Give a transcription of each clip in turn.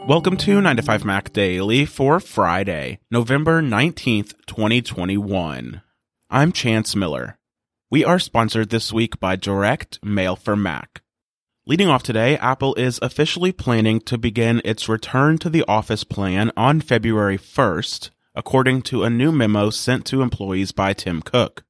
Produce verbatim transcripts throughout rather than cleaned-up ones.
Welcome to nine to five Mac Daily for Friday, November nineteenth, twenty twenty-one. I'm Chance Miller. We are sponsored this week by Direct Mail for Mac. Leading off today, Apple is officially planning to begin its return to the office plan on February first, according to a new memo sent to employees by Tim Cook.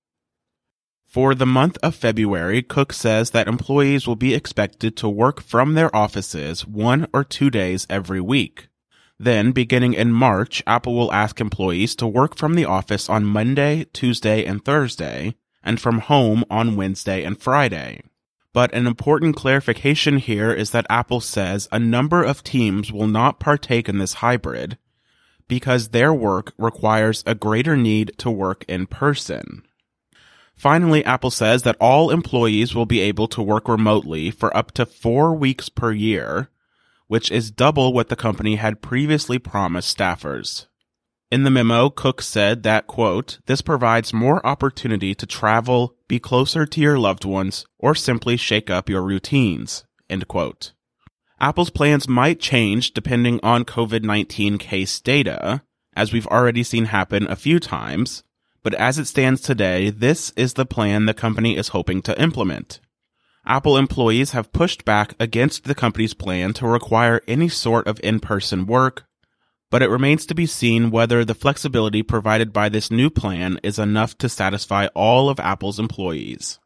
For the month of February, Cook says that employees will be expected to work from their offices one or two days every week. Then, beginning in March, Apple will ask employees to work from the office on Monday, Tuesday, and Thursday, and from home on Wednesday and Friday. But an important clarification here is that Apple says a number of teams will not partake in this hybrid because their work requires a greater need to work in person. Finally, Apple says that all employees will be able to work remotely for up to four weeks per year, which is double what the company had previously promised staffers. In the memo, Cook said that, quote, "This provides more opportunity to travel, be closer to your loved ones, or simply shake up your routines," end quote. Apple's plans might change depending on COVID nineteen case data, as we've already seen happen a few times, but as it stands today, this is the plan the company is hoping to implement. Apple employees have pushed back against the company's plan to require any sort of in-person work, but it remains to be seen whether the flexibility provided by this new plan is enough to satisfy all of Apple's employees.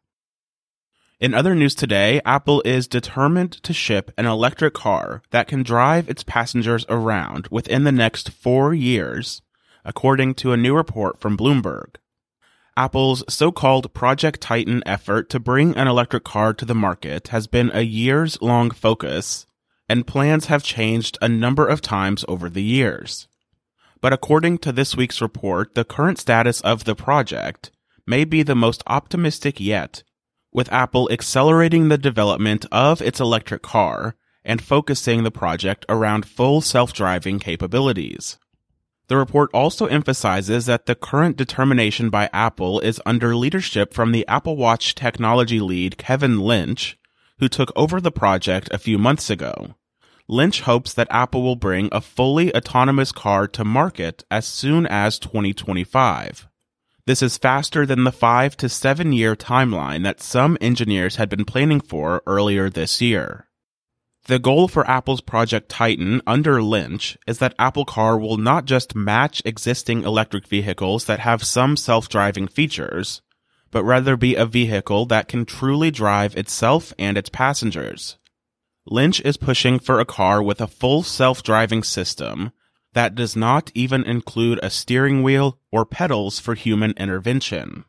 In other news today, Apple is determined to ship an electric car that can drive its passengers around within the next four years, according to a new report from Bloomberg. Apple's so-called Project Titan effort to bring an electric car to the market has been a years-long focus, and plans have changed a number of times over the years. But according to this week's report, the current status of the project may be the most optimistic yet, with Apple accelerating the development of its electric car and focusing the project around full self-driving capabilities. The report also emphasizes that the current determination by Apple is under leadership from the Apple Watch technology lead Kevin Lynch, who took over the project a few months ago. Lynch hopes that Apple will bring a fully autonomous car to market as soon as twenty twenty-five. This is faster than the five to seven year timeline that some engineers had been planning for earlier this year. The goal for Apple's Project Titan under Lynch is that Apple Car will not just match existing electric vehicles that have some self-driving features, but rather be a vehicle that can truly drive itself and its passengers. Lynch is pushing for a car with a full self-driving system that does not even include a steering wheel or pedals for human intervention.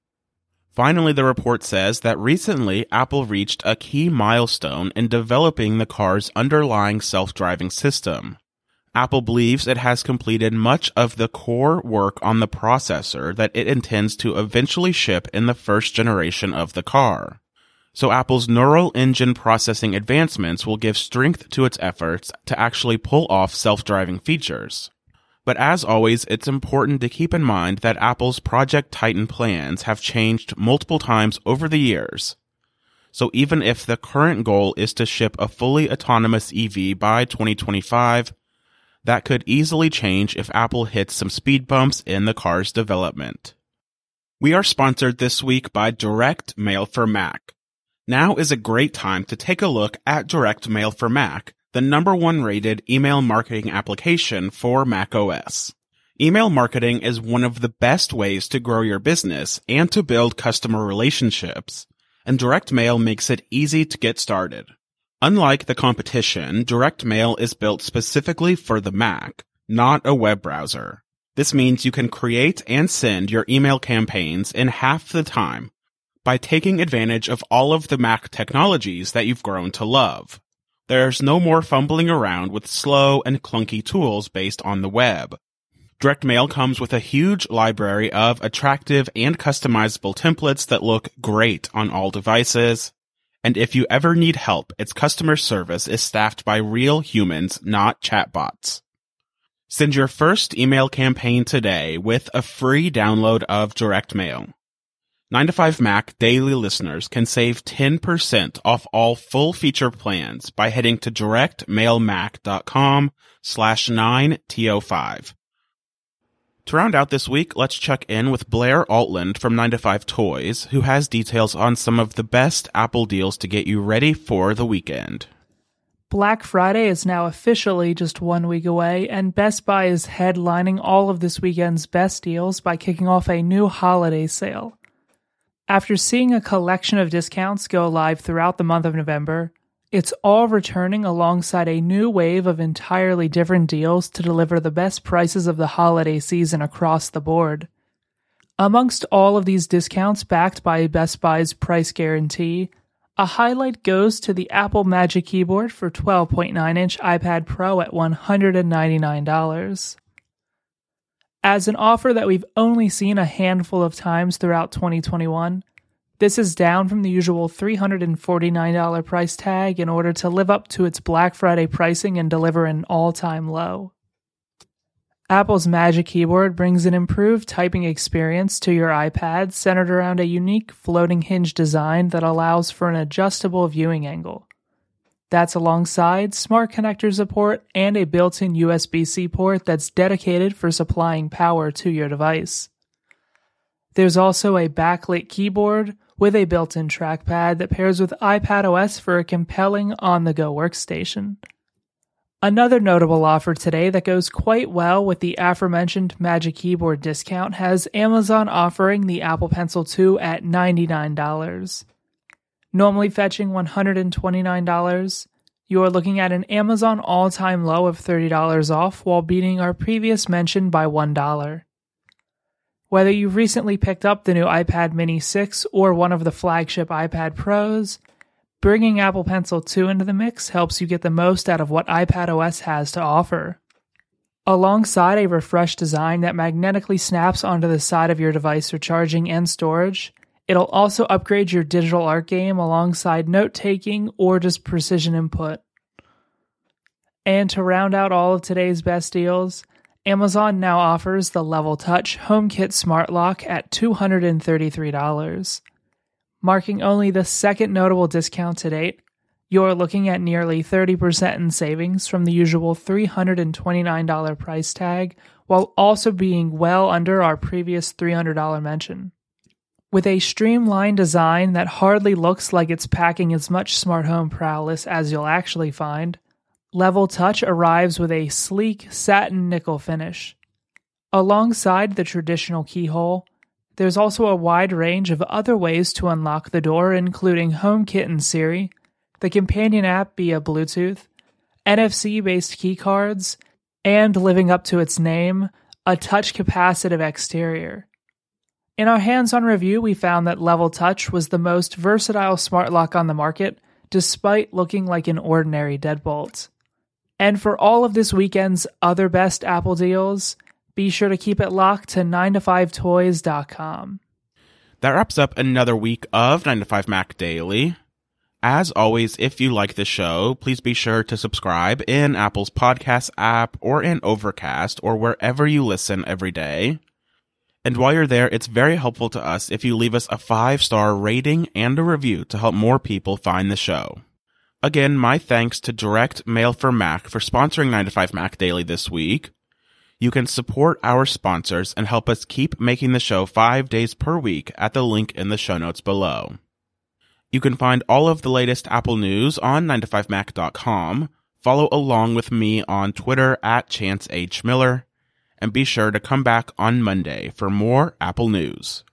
Finally, the report says that recently Apple reached a key milestone in developing the car's underlying self-driving system. Apple believes it has completed much of the core work on the processor that it intends to eventually ship in the first generation of the car. So Apple's neural engine processing advancements will give strength to its efforts to actually pull off self-driving features. But as always, it's important to keep in mind that Apple's Project Titan plans have changed multiple times over the years. So even if the current goal is to ship a fully autonomous E V by twenty twenty-five, that could easily change if Apple hits some speed bumps in the car's development. We are sponsored this week by Direct Mail for Mac. Now is a great time to take a look at Direct Mail for Mac, the number one rated email marketing application for macOS. Email marketing is one of the best ways to grow your business and to build customer relationships, and Direct Mail makes it easy to get started. Unlike the competition, Direct Mail is built specifically for the Mac, not a web browser. This means you can create and send your email campaigns in half the time by taking advantage of all of the Mac technologies that you've grown to love. There's no more fumbling around with slow and clunky tools based on the web. Direct Mail comes with a huge library of attractive and customizable templates that look great on all devices. And if you ever need help, its customer service is staffed by real humans, not chatbots. Send your first email campaign today with a free download of Direct Mail. nine to five Mac daily listeners can save ten percent off all full feature plans by heading to directmailmac.com slash 9TO5. To round out this week, let's check in with Blair Altland from nine to five Toys, who has details on some of the best Apple deals to get you ready for the weekend. Black Friday is now officially just one week away, and Best Buy is headlining all of this weekend's best deals by kicking off a new holiday sale. After seeing a collection of discounts go live throughout the month of November, it's all returning alongside a new wave of entirely different deals to deliver the best prices of the holiday season across the board. Amongst all of these discounts backed by Best Buy's price guarantee, a highlight goes to the Apple Magic Keyboard for twelve point nine inch iPad Pro at one hundred ninety-nine dollars. As an offer that we've only seen a handful of times throughout twenty twenty-one, this is down from the usual three hundred forty-nine dollars price tag in order to live up to its Black Friday pricing and deliver an all-time low. Apple's Magic Keyboard brings an improved typing experience to your iPad centered around a unique floating hinge design that allows for an adjustable viewing angle. That's alongside smart connector support and a built-in U S B-C port that's dedicated for supplying power to your device. There's also a backlit keyboard with a built-in trackpad that pairs with iPadOS for a compelling on-the-go workstation. Another notable offer today that goes quite well with the aforementioned Magic Keyboard discount has Amazon offering the Apple Pencil two at ninety-nine dollars. Normally fetching one hundred twenty-nine dollars, you are looking at an Amazon all-time low of thirty dollars off while beating our previous mention by one dollar. Whether you've recently picked up the new iPad Mini six or one of the flagship iPad Pros, bringing Apple Pencil two into the mix helps you get the most out of what iPadOS has to offer. Alongside a refreshed design that magnetically snaps onto the side of your device for charging and storage, it'll also upgrade your digital art game alongside note-taking or just precision input. And to round out all of today's best deals, Amazon now offers the Level Touch HomeKit Smart Lock at two hundred thirty-three dollars. Marking only the second notable discount to date, you're looking at nearly thirty percent in savings from the usual three hundred twenty-nine dollars price tag, while also being well under our previous three hundred dollars mention. With a streamlined design that hardly looks like it's packing as much smart home prowess as you'll actually find, Level Touch arrives with a sleek satin nickel finish. Alongside the traditional keyhole, there's also a wide range of other ways to unlock the door, including HomeKit and Siri, the companion app via Bluetooth, N F C-based keycards, and living up to its name, a touch-capacitive exterior. In our hands-on review, we found that Level Touch was the most versatile smart lock on the market, despite looking like an ordinary deadbolt. And for all of this weekend's other best Apple deals, be sure to keep it locked to nine to five toys dot com. That wraps up another week of nine to five Mac Daily. As always, if you like the show, please be sure to subscribe in Apple's podcast app or in Overcast or wherever you listen every day. And while you're there, it's very helpful to us if you leave us a five-star rating and a review to help more people find the show. Again, my thanks to Direct Mail for Mac for sponsoring nine to five Mac Daily this week. You can support our sponsors and help us keep making the show five days per week at the link in the show notes below. You can find all of the latest Apple news on nine to five mac dot com, follow along with me on Twitter at Chance H. Miller, and be sure to come back on Monday for more Apple news.